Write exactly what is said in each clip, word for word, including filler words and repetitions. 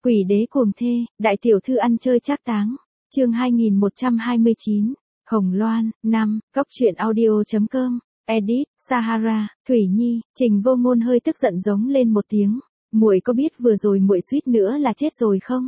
Quỷ đế cuồng thê, đại tiểu thư ăn chơi trác táng. Chương hai nghìn một trăm hai mươi chín. Hồng Loan, năm, Cóc truyện audio chấm com, edit, Sahara, Thủy Nhi, Trình Vô Ngôn hơi tức giận giống lên một tiếng, muội có biết vừa rồi muội suýt nữa là chết rồi không?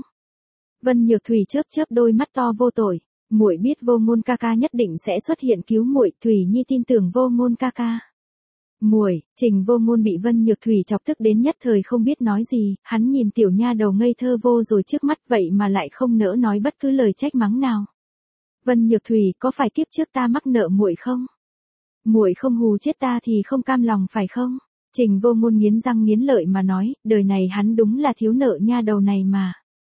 Vân Nhược Thủy chớp chớp đôi mắt to vô tội, muội biết Vô Ngôn ca ca nhất định sẽ xuất hiện cứu muội, Thủy Nhi tin tưởng Vô Ngôn ca ca. Muội, Trình Vô Ngôn bị Vân Nhược Thủy chọc tức đến nhất thời không biết nói gì, hắn nhìn tiểu nha đầu ngây thơ vô rồi trước mắt vậy mà lại không nỡ nói bất cứ lời trách mắng nào. Vân Nhược Thủy, có phải kiếp trước ta mắc nợ muội không? Muội không hù chết ta thì không cam lòng phải không? Trình Vô Ngôn nghiến răng nghiến lợi mà nói, đời này hắn đúng là thiếu nợ nha đầu này mà.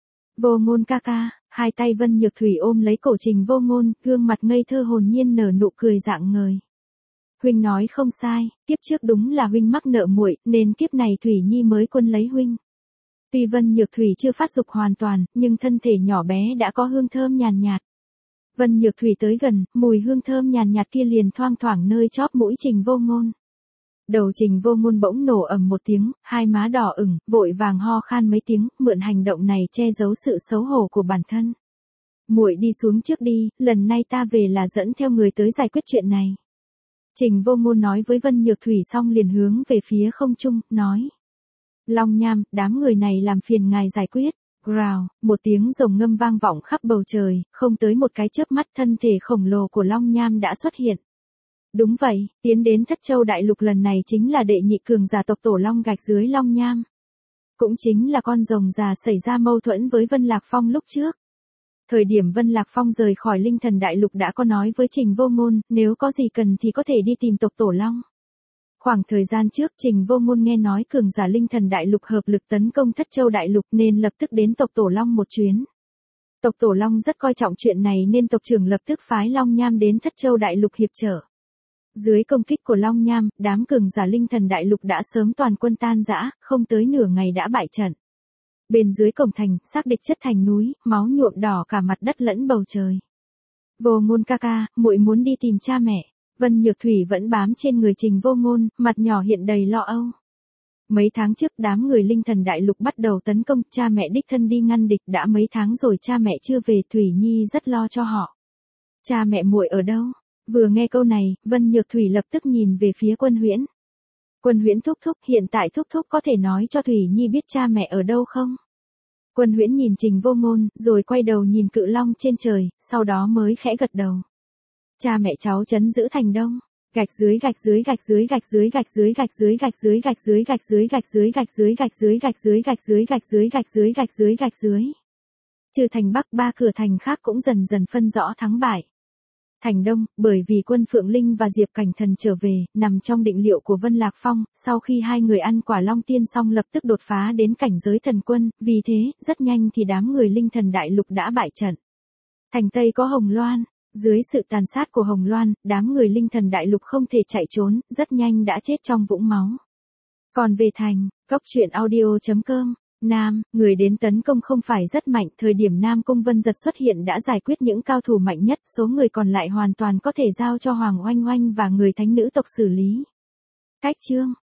Vô Ngôn ca ca, hai tay Vân Nhược Thủy ôm lấy cổ Trình Vô Ngôn, gương mặt ngây thơ hồn nhiên nở nụ cười rạng ngời. Huynh nói không sai, kiếp trước đúng là huynh mắc nợ muội, nên kiếp này Thủy Nhi mới quân lấy huynh. Tuy Vân Nhược Thủy chưa phát dục hoàn toàn, nhưng thân thể nhỏ bé đã có hương thơm nhàn nhạt. Vân Nhược Thủy tới gần, mùi hương thơm nhàn nhạt kia liền thoang thoảng nơi chóp mũi Trình Vô Ngôn. Đầu Trình Vô Ngôn bỗng nổ ầm một tiếng, hai má đỏ ửng, vội vàng ho khan mấy tiếng, mượn hành động này che giấu sự xấu hổ của bản thân. Muội đi xuống trước đi, lần này ta về là dẫn theo người tới giải quyết chuyện này. Trình Vô Ngôn nói với Vân Nhược Thủy xong liền hướng về phía không trung, nói. Long Nham, đám người này làm phiền ngài giải quyết. Growl, một tiếng rồng ngâm vang vọng khắp bầu trời, không tới một cái chớp mắt thân thể khổng lồ của Long Nham đã xuất hiện. Đúng vậy, tiến đến Thất Châu Đại Lục lần này chính là đệ nhị cường giả tộc Tổ Long gạch dưới Long Nham. Cũng chính là con rồng già xảy ra mâu thuẫn với Vân Lạc Phong lúc trước. Thời điểm Vân Lạc Phong rời khỏi Linh Thần Đại Lục đã có nói với Trình Vô Ngôn, nếu có gì cần thì có thể đi tìm tộc Tổ Long. Khoảng thời gian trước Trình Vô Ngôn nghe nói cường giả Linh Thần Đại Lục hợp lực tấn công Thất Châu Đại Lục nên lập tức đến tộc Tổ Long một chuyến. Tộc Tổ Long rất coi trọng chuyện này nên tộc trưởng lập tức phái Long Nham đến Thất Châu Đại Lục hiệp trợ. Dưới công kích của Long Nham, đám cường giả Linh Thần Đại Lục đã sớm toàn quân tan rã, không tới nửa ngày đã bại trận. Bên dưới cổng thành, xác địch chất thành núi, máu nhuộm đỏ cả mặt đất lẫn bầu trời. Vô Ngôn ca ca, muội muốn đi tìm cha mẹ. Vân Nhược Thủy vẫn bám trên người Trình Vô Ngôn, mặt nhỏ hiện đầy lo âu. Mấy tháng trước đám người Linh Thần Đại Lục bắt đầu tấn công, cha mẹ đích thân đi ngăn địch, đã mấy tháng rồi cha mẹ chưa về, Thủy Nhi rất lo cho họ. Cha mẹ muội ở đâu? Vừa nghe câu này, Vân Nhược Thủy lập tức nhìn về phía Quân Huyễn. Quân Huyễn thúc thúc, hiện tại thúc thúc có thể nói cho Thủy Nhi biết cha mẹ ở đâu không? Quân Huyễn nhìn Trình Vô Ngôn, rồi quay đầu nhìn Cự Long trên trời, sau đó mới khẽ gật đầu. Cha mẹ cháu trấn giữ thành Đông, gạch dưới gạch dưới gạch dưới gạch dưới gạch dưới gạch dưới gạch dưới gạch dưới gạch dưới gạch dưới gạch dưới gạch dưới gạch dưới gạch dưới gạch dưới gạch dưới gạch dưới gạch dưới. Trừ thành Bắc, ba cửa thành khác cũng dần dần phân rõ thắng bại. Thành Đông, bởi vì quân Phượng Linh và Diệp Cảnh Thần trở về, nằm trong định liệu của Vân Lạc Phong, sau khi hai người ăn quả Long Tiên xong lập tức đột phá đến cảnh giới thần quân, vì thế, rất nhanh thì đám người Linh Thần Đại Lục đã bại trận. Thành Tây có Hồng Loan, dưới sự tàn sát của Hồng Loan, đám người Linh Thần Đại Lục không thể chạy trốn, rất nhanh đã chết trong vũng máu. Còn về thành, Cóc truyện audio chấm com, Nam, người đến tấn công không phải rất mạnh, thời điểm Nam Cung Vân Giật xuất hiện đã giải quyết những cao thủ mạnh nhất, số người còn lại hoàn toàn có thể giao cho Hoàng Oanh Oanh và người thánh nữ tộc xử lý. Cách chương,